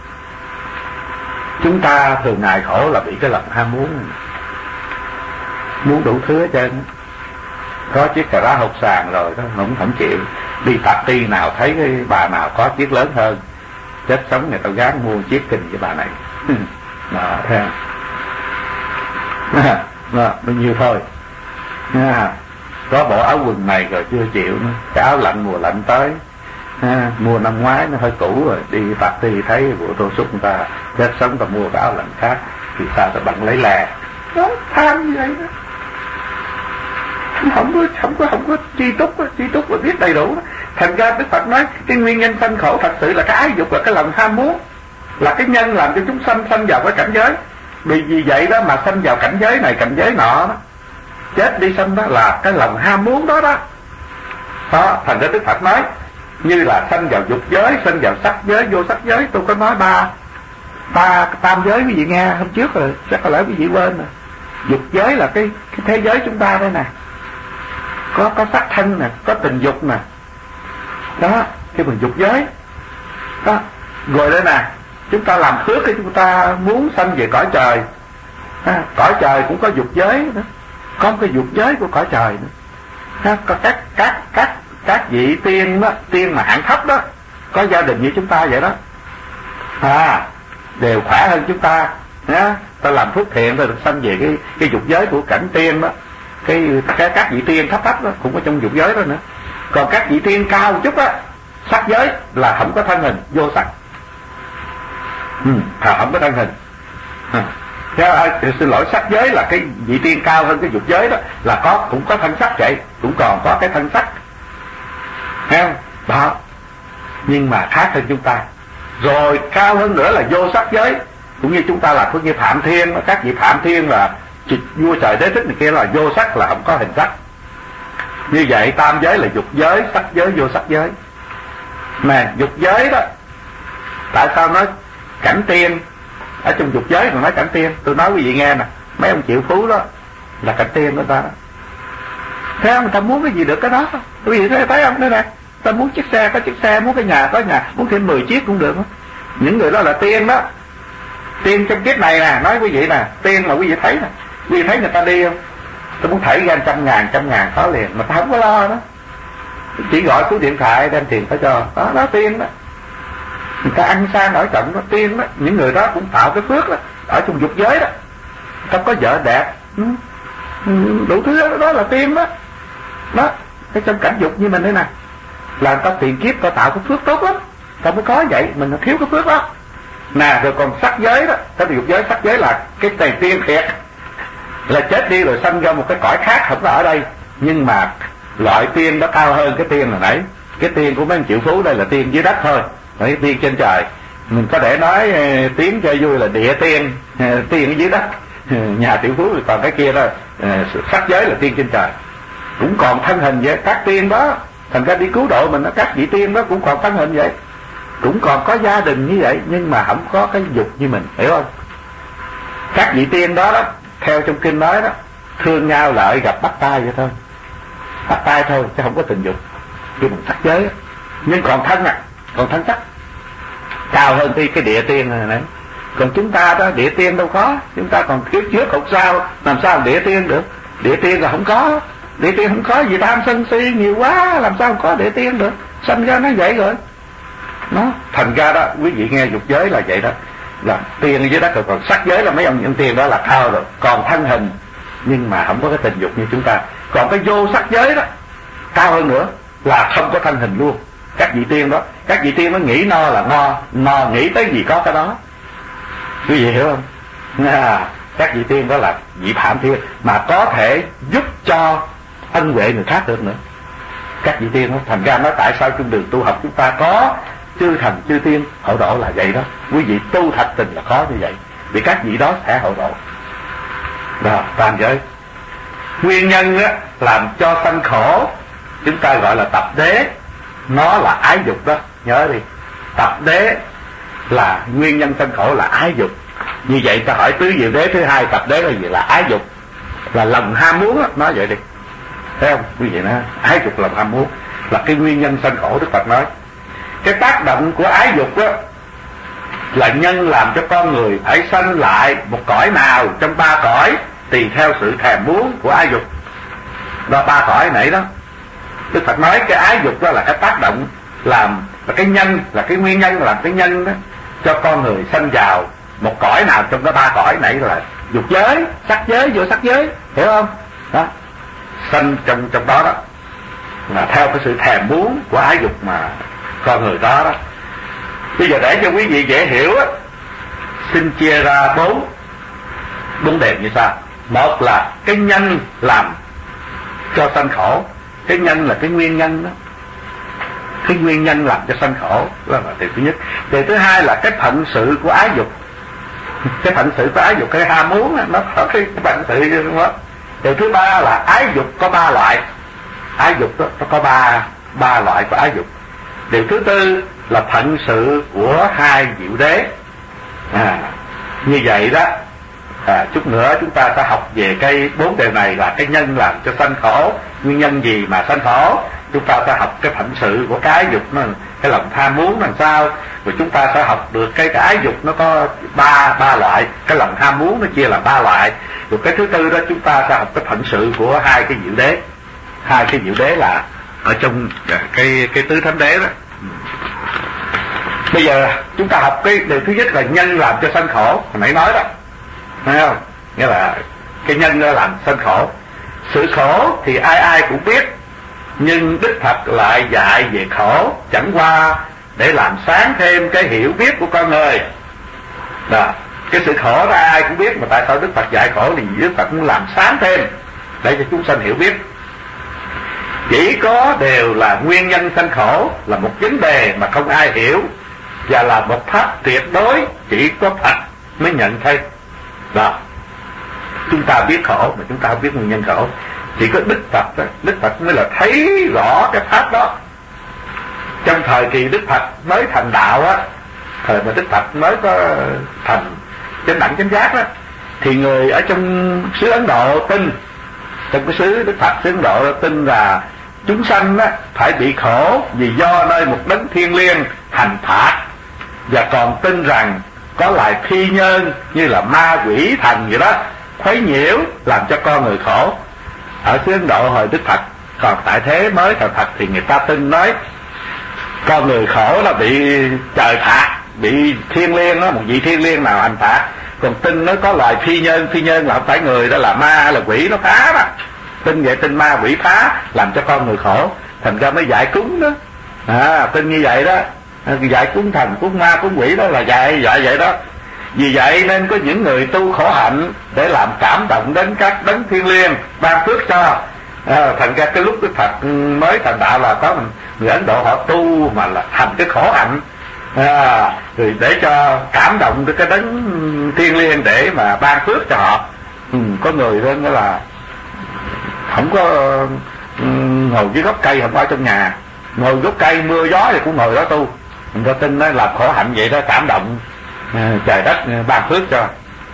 Chúng ta thường ngày khổ là bị cái lòng ham muốn, muốn đủ thứ hết trơn. có chiếc cà rá hột sàn rồi đó, nó cũng không chịu. Đi party nào thấy cái bà nào có chiếc lớn hơn, chết sống người ta gán mua chiếc kinh với bà này. Đó, thấy không? Đó, bao nhiêu thôi. À, có bộ áo quần này rồi chưa chịu nữa, cái áo lạnh mùa lạnh tới. À, mua năm ngoái nó hơi cũ rồi, đi party thấy bộ tô súc người ta chết sống, ta mua cái áo lạnh khác thì sao ta bằng lấy lè. Đó, tham như vậy đó. Không có không có không có chi túc chi túc và biết đầy đủ đó. Thành ra Đức Phật nói cái nguyên nhân sanh khổ thật sự là cái ái dục, là cái lòng ham muốn, là cái nhân làm cho chúng sanh sanh vào cái cảnh giới. Vì vì vậy đó mà sanh vào cảnh giới này cảnh giới nọ đó, chết đi sanh đó là cái lòng ham muốn đó đó. Đó, thành ra Đức Phật nói như là sanh vào dục giới, sanh vào sắc giới, vô sắc giới. Tôi có nói ba ba tam giới quý vị nghe hôm trước rồi, chắc có lẽ quý vị quên rồi. Dục giới là cái cái thế giới chúng ta đây nè, có có sắc thân nè, có tình dục nè, đó cái phần dục giới đó. Rồi đây nè, chúng ta làm phước thì chúng ta muốn sanh về cõi trời, à, cõi trời cũng có dục giới nữa, có một cái dục giới của cõi trời nữa. À, có các các các các vị tiên đó, tiên mà hạng thấp đó, có gia đình như chúng ta vậy đó, à đều khỏe hơn chúng ta, à, ta làm phước thiện ta được sanh về cái cái dục giới của cảnh tiên đó. Cái, cái các vị tiên thấp thấp đó cũng có trong dục giới đó nữa. Còn các vị tiên cao một chút á, sắc giới là không có thân hình, vô sắc, ừ, không có thân hình. À, à, xin lỗi, sắc giới là cái vị tiên cao hơn cái dục giới đó, là có cũng có thân sắc vậy, cũng còn có cái thân sắc, thấy không? Đó, nhưng mà khác hơn chúng ta. Rồi cao hơn nữa là vô sắc giới, cũng như chúng ta là cũng như Phạm Thiên, các vị Phạm Thiên là vua trời đế thích này kia là vô sắc, là không có hình sắc. Như vậy tam giới là dục giới, sắc giới, vô sắc giới. Mà dục giới đó, tại sao nói cảnh tiên ở trong dục giới mà nói cảnh tiên? Tôi nói quý vị nghe nè, mấy ông triệu phú đó là cảnh tiên của ta đó. Thế không, người ta muốn cái gì được cái đó. Quý vị thấy, thấy không? Đây nè, ta muốn chiếc xe có chiếc xe, muốn cái nhà có nhà, muốn thêm mười chiếc cũng được đó. Những người đó là tiên đó. Tiên trong kiếp này nè, nói quý vị nè, tiên mà quý vị thấy nè, quý vị thấy người ta đi không? Tôi muốn thảy ra trăm ngàn, trăm ngàn có liền, mà ta không có lo đó. Chỉ gọi số điện thoại đem tiền phải cho, đó, đó tiên đó. Người ta ăn sang ở trọng đó, tiên đó. Những người đó cũng tạo cái phước đó, ở trong dục giới đó. Ta có vợ đẹp, đủ thứ đó, đó là tiên đó. Đó, cái trong cảnh dục như mình đây nè, là ta tiền kiếp ta tạo cái phước tốt lắm, ta mới có vậy, mình thiếu cái phước đó. Nè, rồi còn sắc giới đó, cái dục giới, sắc giới là cái tiền tiên thiệt, là chết đi rồi sanh ra một cái cõi khác không có ở đây. Nhưng mà loại tiên đó cao hơn cái tiên là nãy. Cái tiên của mấy anh triệu phú đây là tiên dưới đất thôi, cái tiên trên trời. Mình có thể nói tiếng cho vui là địa tiên, tiên dưới đất, nhà triệu phú. Còn cái kia đó sắc giới là tiên trên trời, cũng còn thân hình vậy. Các tiên đó thành ra đi cứu độ mình đó, các vị tiên đó cũng còn thân hình vậy, cũng còn có gia đình như vậy, nhưng mà không có cái dục như mình, hiểu không? Các vị tiên đó đó, theo trong kinh nói đó, thương nhau lợi gặp bắt tay vậy thôi, bắt tay thôi chứ không có tình dục, cái bằng sắc giới đó. Nhưng còn thân à, còn thân sắc cao hơn cái cái địa tiên này nè. Còn chúng ta đó, địa tiên đâu có, chúng ta còn thiếu trước hột sao, làm sao địa tiên được? Địa tiên là không có, địa tiên không có gì, tham sân si nhiều quá, làm sao không có địa tiên được? Sanh ra nó vậy rồi. Nó thành ra đó, quý vị nghe dục giới là vậy đó, là tiên dưới đất rồi. Còn sắc giới là mấy ông những tiên đó là cao rồi, còn thân hình nhưng mà không có cái tình dục như chúng ta. Còn cái vô sắc giới đó cao hơn nữa, là không có thân hình luôn. Các vị tiên đó, các vị tiên nó nghĩ no là no, no nghĩ tới gì có cái đó. Quý vị hiểu không? À, các vị tiên đó là vị Phạm Thiên mà có thể giúp cho ân huệ người khác được nữa. Các vị tiên đó, thành ra nói tại sao trên đường tu học chúng ta có chư thần chư tiên hộ độ là vậy đó. Quý vị tu thật tình là có như vậy, vì các vị đó sẽ hộ độ. Đó, tam giới. Nguyên nhân á, làm cho sanh khổ chúng ta gọi là tập đế, nó là ái dục đó, nhớ đi. Tập đế là nguyên nhân sanh khổ là ái dục. Như vậy ta hỏi tứ diệu đế thứ hai tập đế là gì? Là ái dục, là lòng ham muốn đó, nói vậy đi. Thấy không? Quý vị nói ái dục là ham muốn, là cái nguyên nhân sanh khổ. Đức Phật nói cái tác động của ái dục đó là nhân làm cho con người phải sanh lại một cõi nào trong ba cõi tùy theo sự thèm muốn của ái dục. đó ba cõi nãy đó. Đức Phật nói cái ái dục đó là cái tác động làm, là cái nhân, là cái nguyên nhân làm cái nhân đó cho con người sanh vào một cõi nào trong cái ba cõi nãy là dục giới, sắc giới, vô sắc giới, hiểu không? Đó, sanh trong trong đó đó là theo cái sự thèm muốn của ái dục mà con người đó đó. Bây giờ để cho quý vị dễ hiểu á, xin chia ra bốn bốn đề như sau. Một là cái nhân làm cho sanh khổ, cái nhân là cái nguyên nhân đó, cái nguyên nhân làm cho sanh khổ, đó là điều thứ nhất. Điều thứ hai là cái phận sự của ái dục, cái phận sự của ái dục, cái ham muốn đó, nó có cái phận sự đó. Điều thứ ba là ái dục có ba loại, ái dục đó nó có ba ba loại của ái dục. Điều thứ tư là phận sự của hai diệu đế. À, như vậy đó, à, chút nữa chúng ta sẽ học về cái bốn điều này là cái nhân làm cho sanh khổ, nguyên nhân gì mà sanh khổ. Chúng ta sẽ học cái phận sự của cái ái dục, nó cái lòng tham muốn làm sao, rồi chúng ta sẽ học được cái, cái ái dục nó có ba ba loại, cái lòng tham muốn nó chia làm ba loại. Rồi cái thứ tư đó chúng ta sẽ học cái phận sự của hai cái diệu đế, hai cái diệu đế là ở trong cái cái tứ thánh đế đó. Bây giờ chúng ta học cái điều thứ nhất là nhân làm cho sanh khổ, hồi nãy nói đó, thấy không? Nghĩa là cái nhân nó làm sanh khổ. Sự khổ thì ai ai cũng biết, nhưng Đức Phật lại dạy về khổ chẳng qua để làm sáng thêm cái hiểu biết của con người. Đó, cái sự khổ đó ai cũng biết, mà tại sao Đức Phật dạy khổ thì Đức Phật muốn làm sáng thêm để cho chúng sanh hiểu biết. Chỉ có đều là nguyên nhân sanh khổ, là một vấn đề mà không ai hiểu, và là một pháp tuyệt đối chỉ có Phật mới nhận thấy. Đó, chúng ta biết khổ mà chúng ta không biết nguyên nhân khổ. Chỉ có Đức Phật đó, Đức Phật mới là thấy rõ cái pháp đó. Trong thời kỳ Đức Phật mới thành đạo á, thời mà Đức Phật mới có thành chánh đẳng chánh giác đó, thì người ở trong xứ Ấn Độ tin, trong cái xứ Đức Phật xứ Ấn Độ tin là chúng sanh á phải bị khổ vì do nơi một đấng thiêng liêng hành phạt, và còn tin rằng có loài phi nhân như là ma quỷ thần vậy đó khuấy nhiễu làm cho con người khổ. Ở xứ Ấn Độ hồi Đức Phật còn tại thế mới thành Phật thì người ta tin nói con người khổ là bị trời phạt, bị thiên liêng đó, một vị thiên liêng nào hành phạt. Còn tin nó có loài phi nhân, phi nhân là không phải người, đó là ma, là quỷ nó phá đó. Tin vậy, tin ma quỷ phá làm cho con người khổ, thành ra mới dạy cúng đó. À, tin như vậy đó, dạy cúng thần, cúng ma, cúng quỷ đó là dạy dạy vậy đó. Vì vậy nên có những người tu khổ hạnh để làm cảm động đến các đấng thiên liêng ban phước cho. À, thành ra cái lúc Đức Phật mới thành đạo là có người Ấn Độ họ tu mà là thành cái khổ hạnh, à, rồi để cho cảm động tới cái đấng thiên liêng để mà ban phước cho họ. Ừ, có người đó nghĩa là không có um, ngồi dưới gốc cây, không ở trong nhà, ngồi gốc cây mưa gió thì cũng ngồi đó tu. Mình có tin nó làm khổ hạnh vậy đó, cảm động à, trời đất ban phước cho.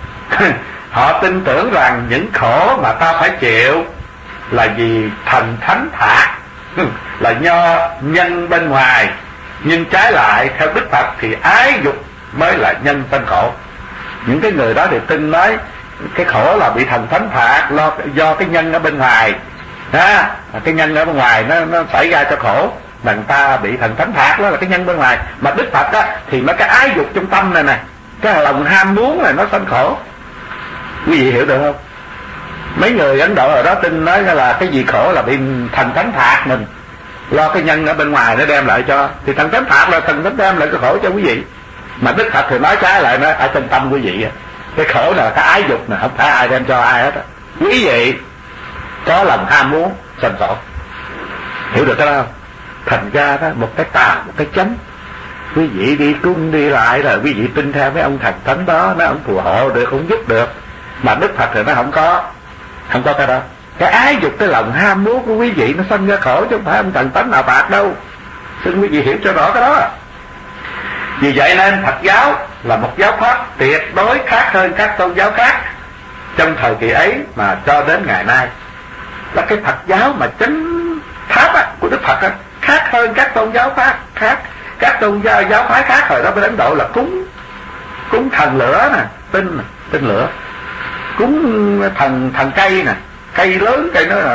Họ tin tưởng rằng những khổ mà ta phải chịu là vì thần thánh phạt, là do nhân bên ngoài. Nhưng trái lại theo Đức Phật thì ái dục mới là nhân sanh khổ. Những cái người đó thì tin nói cái khổ là bị thần thánh phạt lo, do cái nhân ở bên ngoài đó, cái nhân ở bên ngoài nó nó xảy ra cho khổ, mà người ta bị thần thánh phạt, đó là cái nhân bên ngoài. Mà Đức Phật đó thì nó cái ái dục trong tâm này nè, cái lòng ham muốn này nó sanh khổ. Quý vị hiểu được không? Mấy người Ấn Độ ở đó tin nói là cái gì khổ là bị thần thánh phạt mình, lo cái nhân ở bên ngoài nó đem lại cho, thì thần thánh phạt là thần thánh đem lại cái khổ cho quý vị. Mà Đức Phật thì nói trái lại, nó ở trong tâm quý vị, cái khổ là cái ái dục này, không phải ai đem cho ai hết á. Quý vị có lòng ham muốn sanh khổ, hiểu được cái đó không? Thành ra đó, một cái tà một cái chánh, quý vị đi cung đi lại là quý vị tin theo mấy ông thần thánh đó, nó ông phù hộ được, không giúp được. Mà Đức Phật thì nó không có, không có cái đó. Cái ái dục, cái lòng ham muốn của quý vị nó sanh ra khổ, chứ không phải ông thần thánh nào phạt đâu. Xin quý vị hiểu cho rõ cái đó. Vì vậy nên Phật giáo là một giáo pháp tuyệt đối khác hơn các tôn giáo khác trong thời kỳ ấy mà cho đến ngày nay. Là cái Phật giáo mà chánh pháp á, của Đức Phật á, khác hơn các tôn giáo pháp khác. Các tôn giáo giáo phái khác hồi đó bên Ấn Độ là cúng cúng thần lửa nè, tinh tinh lửa, cúng thần thần cây nè, cây lớn cây nó là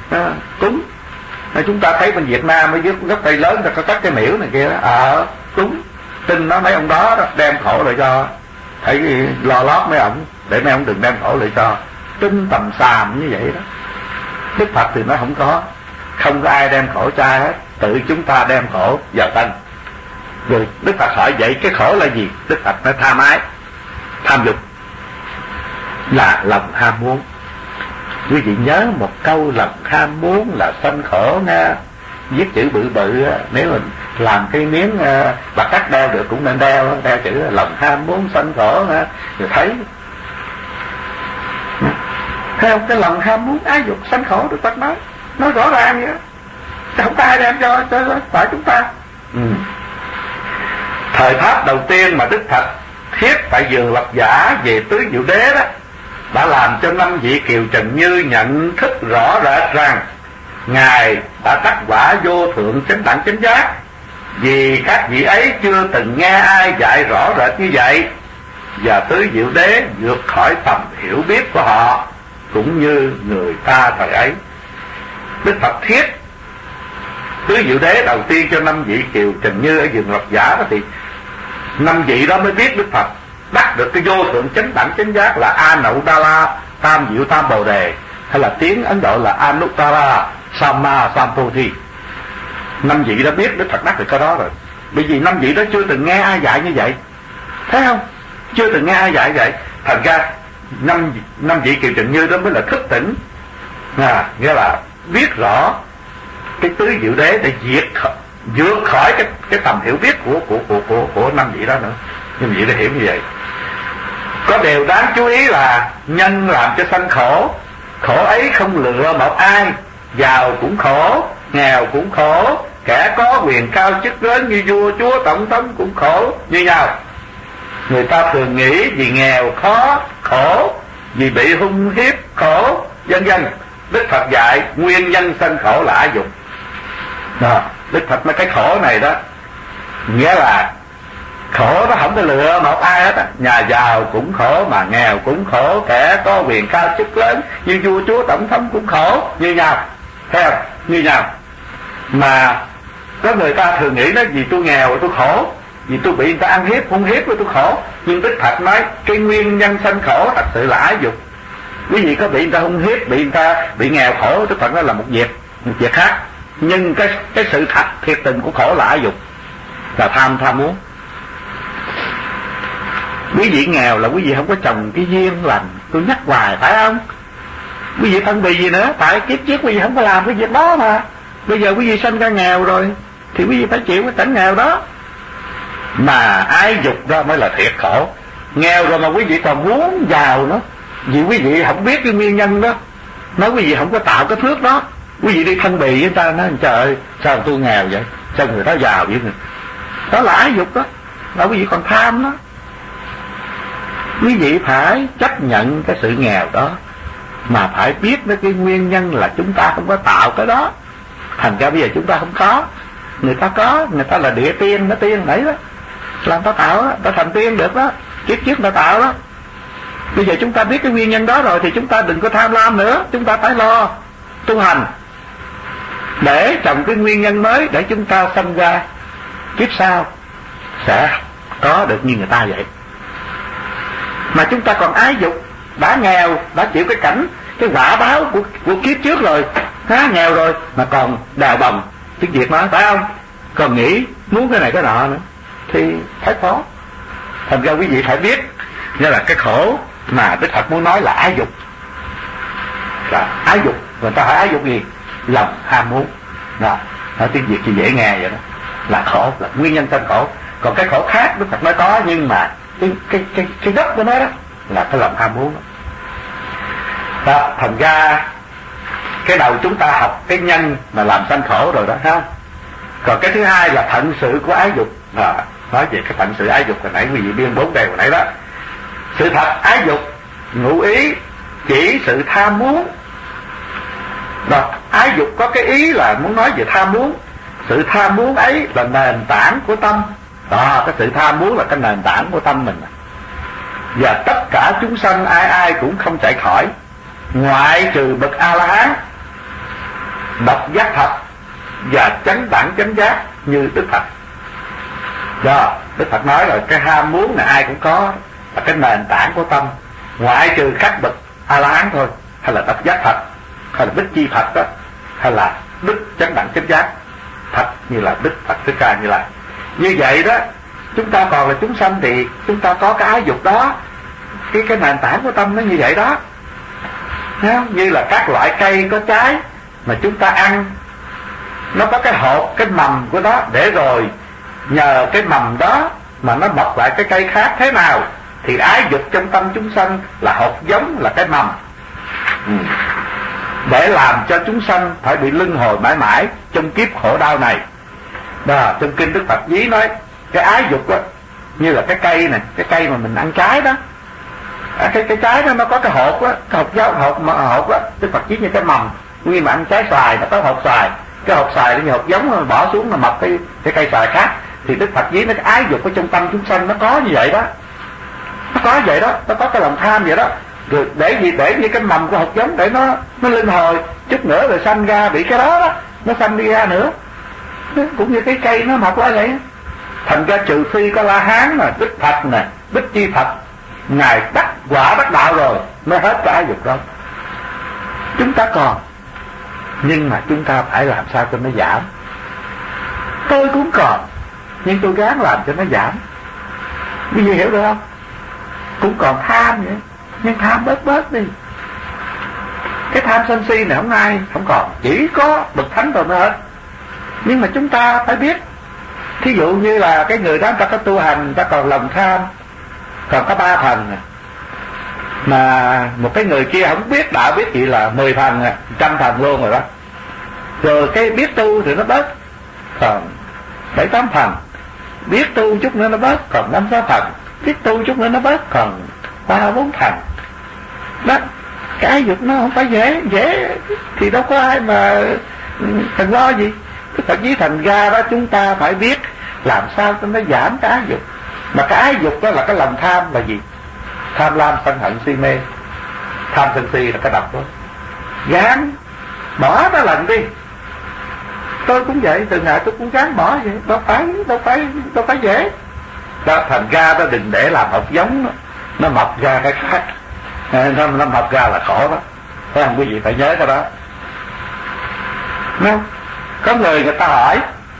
à, cúng. À, chúng ta thấy bên Việt Nam mới gốc cây lớn ta có cắt cái miễu này kia đó, à, cúng. Tin nó mấy ông đó, đó đem khổ lại cho, thấy lo lót mấy ông để mấy ông đừng đem khổ lại cho. Tin tầm xàm như vậy đó. Đức Phật thì nó không có, không có ai đem khổ cho hết, tự chúng ta đem khổ vào thân. Rồi Đức Phật hỏi vậy cái khổ là gì? Đức Phật nói tham ái, tham dục là lòng ham muốn. Quý vị nhớ một câu lòng ham muốn là sanh khổ nha. Viết chữ bự bự, nếu mình làm cái miếng uh, bạc cắt đeo được cũng nên đeo, đeo chữ lòng ham muốn sanh khổ nha. Rồi thấy theo cái lòng ham muốn ái dục sanh khổ, Đức Phật nói nói rõ ràng vậy đó. Không có ai đem cho cho phải chúng ta. Ừ. Thời Pháp đầu tiên mà Đức Phật thiết tại vườn Lập Giả về tứ diệu đế đó, đã làm cho năm vị Kiều Trần Như nhận thức rõ rệt rằng Ngài đã đắc quả vô thượng chánh đẳng chánh giác, vì các vị ấy chưa từng nghe ai dạy rõ rệt như vậy, và tứ diệu đế vượt khỏi tầm hiểu biết của họ cũng như người ta thời ấy. Đức Phật thiết tứ diệu đế đầu tiên cho năm vị Kiều Trần Như ở vườn Lập Giả đó, thì năm vị đó mới biết Đức Phật đắc được cái vô thượng chánh đẳng chánh giác là Anuttara tam diệu tam bồ đề, hay là tiếng Ấn Độ là Anuttara Samma Sambuddhi. Năm vị đã biết Đức Phật đắc được cái đó rồi, bởi vì năm vị đó chưa từng nghe ai dạy như vậy, thấy không? Chưa từng nghe ai dạy vậy, thành ra năm năm vị Kiều Trần Như đó mới là thức tỉnh, à, nghĩa là biết rõ cái tứ diệu đế để diệt vượt khỏi cái cái tầm hiểu biết của của của của, của năm vị đó nữa. Năm vị đã hiểu như vậy. Có điều đáng chú ý là nhân làm cho sanh khổ, khổ ấy không lựa một ai, giàu cũng khổ, nghèo cũng khổ, kẻ có quyền cao chức lớn như vua chúa tổng thống cũng khổ như nhau. Người ta thường nghĩ vì nghèo khó khổ, vì bị hung hiếp khổ, vân vân. Đức Phật dạy nguyên nhân sanh khổ là ái dục. Đó, Đức Phật nói cái khổ này đó, nghĩa là khổ nó không có lựa một ai hết á. Nhà giàu cũng khổ, mà nghèo cũng khổ, kẻ có quyền cao chức lớn như vua chúa tổng thống cũng khổ như nhau, thấy không? Như nhau. Mà có người ta thường nghĩ đó, vì tôi nghèo tôi khổ, vì tôi bị người ta ăn hiếp hung hiếp tôi khổ. Nhưng Đức Phật nói cái nguyên nhân sanh khổ thật sự là ái dục. Quý vị có bị người ta hung hiếp, bị người ta bị nghèo khổ, Đức Phật nói là một việc một việc khác. Nhưng cái cái sự thật thiệt tình của khổ là ái dục, là tham tham muốn. Quý vị nghèo là quý vị không có trồng cái duyên lành, tôi nhắc hoài phải không? Quý vị phân bì gì nữa, tại kiếp trước quý vị không có làm cái việc đó mà. Bây giờ quý vị sinh ra nghèo rồi thì quý vị phải chịu cái cảnh nghèo đó. Mà ái dục đó mới là thiệt khổ. Nghèo rồi mà quý vị còn muốn giàu nữa, vì quý vị không biết cái nguyên nhân đó, nói quý vị không có tạo cái phước đó. Quý vị đi phân bì với người ta nói trời ơi sao tôi nghèo vậy, sao người ta giàu vậy? Đó là ái dục đó, là quý vị còn tham đó. Quý vị phải chấp nhận cái sự nghèo đó, mà phải biết đó cái nguyên nhân là chúng ta không có tạo cái đó. Thành ra bây giờ chúng ta không có, người ta có, người ta là địa tiên, nó tiên đấy đó, làm ta tạo đó, ta thành tiên được đó, kiếp trước ta tạo đó. Bây giờ chúng ta biết cái nguyên nhân đó rồi thì chúng ta đừng có tham lam nữa, chúng ta phải lo tu hành để trồng cái nguyên nhân mới, để chúng ta sanh ra kiếp sau sẽ có được như người ta vậy. Mà chúng ta còn ái dục, đã nghèo, đã chịu cái cảnh, cái quả báo của, của kiếp trước rồi, há nghèo rồi mà còn đào bồng tiếng Việt nói phải không? Còn nghĩ muốn cái này cái nọ nữa thì phải khó. Thành ra quý vị phải biết, nghĩa là cái khổ mà Đức Phật muốn nói là ái dục. Là ái dục, người ta hỏi ái dục gì? Lòng ham muốn. Đó, nói tiếng Việt thì dễ nghe vậy đó. Là khổ, là nguyên nhân sanh khổ. Còn cái khổ khác Đức Phật nói có, nhưng mà cái cái cái cái gốc của nó đó là cái lòng ham muốn đó. Đó, thành ra cái đầu chúng ta học cái nhân mà làm sanh khổ rồi đó ha. Còn cái thứ hai là phận sự của ái dục. Đó, nói về cái phận sự ái dục hồi nãy quý vị biên bốn đề hồi nãy đó. Sự thật ái dục ngụ ý chỉ sự tham muốn. Đó, ái dục có cái ý là muốn nói về tham muốn. Sự tham muốn ấy là nền tảng của tâm. Đó, cái sự tham muốn là cái nền tảng của tâm mình. Và tất cả chúng sanh ai ai cũng không chạy khỏi, ngoại trừ bậc A-la-hán. độc giác thật và chánh đẳng chánh giác như Đức Phật. Đó, Đức Phật nói là cái ham muốn là ai cũng có, là cái nền tảng của tâm, ngoại trừ các bậc A La Hán thôi, hay là độc giác thật, hay là Bích Chi Phật đó, hay là Đức chánh đẳng chánh giác thật như là Đức Phật Thích Ca Như Lai. Như vậy đó, chúng ta còn là chúng sanh thì chúng ta có cái ái dục đó, cái cái nền tảng của tâm nó như vậy đó. Như là các loại cây có trái mà chúng ta ăn, nó có cái hột, cái mầm của nó, để rồi nhờ cái mầm đó mà nó mọc lại cái cây khác thế nào, thì ái dục trong tâm chúng sanh là hột giống, là cái mầm, ừ. để làm cho chúng sanh phải bị luân hồi mãi mãi trong kiếp khổ đau này. Đó, trong kinh Đức Phật Dí nói cái ái dục đó như là cái cây này, cái cây mà mình ăn trái đó, à, cái cái trái đó nó có cái hột đó, cái hột giáo hột mà hột đó, Đức Phật Dí như cái mầm. Nguyên mà ăn trái xoài nó có hột xoài, cái hột xoài nó như hột giống, nó bỏ xuống là mọc cái cái cây xoài khác. Thì Đức Phật Dí nói cái ái dục ở trong tâm chúng sanh nó có như vậy đó, nó có vậy đó, nó có cái lòng tham vậy đó. Rồi để gì, để như cái mầm của hột giống để nó nó luân hồi chút nữa rồi sanh ra bị cái đó đó, nó sanh đi ra nữa, cũng như cái cây nó mọc lại vậy. Thành ra trừ phi có La Hán nè, Đức Phật nè, Bích Chi Phật, ngài đắc quả đắc đạo rồi mới hết cái ái dục đó. Chúng ta còn, nhưng mà chúng ta phải làm sao cho nó giảm. Tôi cũng còn, nhưng tôi gắng làm cho nó giảm. Bây giờ hiểu được không? Cũng còn tham vậy, nhưng tham bớt bớt đi. Cái tham sân si này không ai không còn, chỉ có bậc thánh rồi mới hết. Nhưng mà chúng ta phải biết, thí dụ như là cái người đó người ta có tu hành, người ta còn lòng tham, còn có ba phần này. Mà một cái người kia không biết đạo biết gì là mười phần, trăm phần luôn rồi đó. Rồi cái biết tu thì nó bớt còn bảy tám phần, biết tu chút nữa nó bớt còn năm sáu phần, biết tu chút nữa nó bớt còn ba bốn phần. Đó, cái ái dục nó không phải dễ, dễ thì đâu có ai mà cần lo gì. Cái Phật Dí thành ra đó chúng ta phải biết làm sao cho nó giảm cái ái dục. Mà cái ái dục đó là cái lòng tham là gì? Tham lam sân hận si mê. Tham sân si là cái độc đó, gán bỏ nó lần đi. Tôi cũng vậy, từ ngày tôi cũng gán bỏ vậy, đâu phải đâu phải đâu phải dễ. Đó, thành ra đó đừng để làm hột giống đó, nó mọc ra cái khác, nó, nó mọc ra là khổ đó. Phải không quý vị, phải nhớ cái đó. Không? Có người người ta hỏi,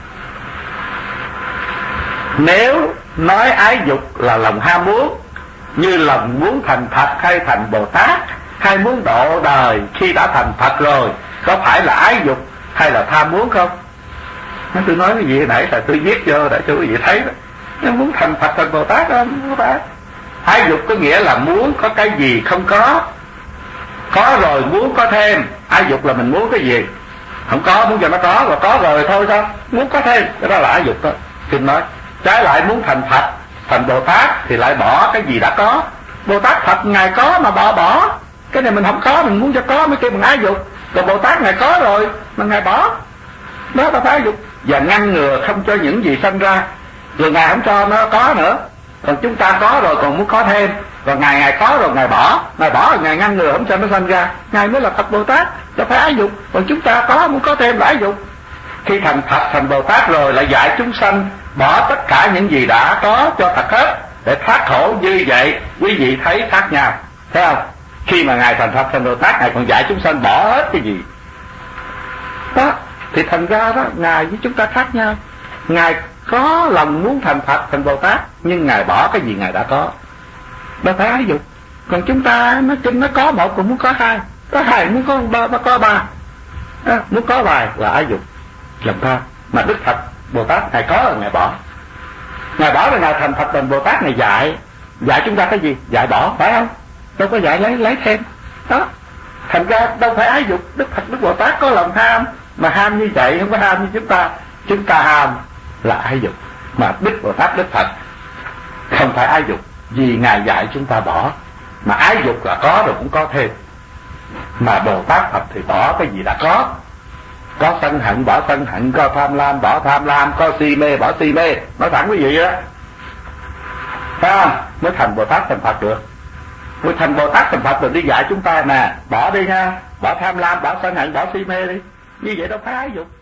nếu nói ái dục là lòng ham muốn, như lòng muốn thành Phật hay thành Bồ Tát, hay muốn độ đời khi đã thành Phật rồi, có phải là ái dục hay là tham muốn không? Nên tôi nói cái gì nãy là tôi viết vô để cho quý vị thấy đó. Nếu muốn thành Phật thành Bồ Tát đó, không phải. Ái dục có nghĩa là muốn có cái gì không có, có rồi muốn có thêm. Ái dục là mình muốn cái gì không có, muốn cho nó có, rồi có rồi thôi sao, muốn có thêm, cái đó là ái dục đó. Kinh nói trái lại muốn thành Phật thành Bồ Tát thì lại bỏ cái gì đã có. Bồ Tát Phật ngài có mà bỏ bỏ cái này mình không có, mình muốn cho có mới kêu bằng ái dục. Rồi Bồ Tát ngài có rồi mà ngài bỏ, đó là ái dục. Và ngăn ngừa không cho những gì sanh ra, rồi ngài không cho nó có nữa, còn chúng ta có rồi còn muốn có thêm, rồi ngài ngài có rồi ngài bỏ, ngài bỏ rồi ngài ngăn ngừa không cho nó sanh ra, ngài mới là Phật Bồ Tát, là phải ái dục. Còn chúng ta có muốn có thêm là ái dục. Khi thành Phật thành Bồ Tát rồi lại dạy chúng sanh bỏ tất cả những gì đã có cho thật hết để thoát khổ. Như vậy quý vị thấy khác nhau, thấy không? Khi mà ngài thành Phật thành Bồ Tát, ngài còn dạy chúng sanh bỏ hết cái gì đó, thì thành ra đó ngài với chúng ta khác nhau. Ngài có lòng muốn thành Phật thành Bồ Tát, nhưng ngài bỏ cái gì ngài đã có, đó phải ái dục. Còn chúng ta nói chung nó có một cũng muốn có hai, có hai muốn có ba, có ba đó, muốn có vài là ái dục, lòng tham. Mà Đức Phật Bồ Tát ngài có rồi ngài bỏ, ngài bỏ rồi ngài thành Phật thành Bồ Tát, ngài dạy dạy chúng ta cái gì? Dạy bỏ, phải không? Đâu có dạy lấy lấy thêm đó. Thành ra đâu phải ái dục. Đức Phật Đức Bồ Tát có lòng ham, mà ham như vậy không có ham như chúng ta. Chúng ta ham là ái dục, mà Đức Bồ Tát Đức Phật không phải ái dục, vì ngài dạy chúng ta bỏ. Mà ái dục là có rồi cũng có thêm, mà Bồ Tát Phật thì bỏ cái gì đã có. Có sân hận bỏ sân hận, có tham lam bỏ tham lam, có si mê bỏ si mê. Nói thẳng quý vị đó, phải không? Mới thành Bồ Tát thành Phật được. Mới thành Bồ Tát thành Phật rồi đi dạy chúng ta nè, bỏ đi nha, bỏ tham lam, bỏ sân hận, bỏ si mê đi. Như vậy đâu phải ái dục.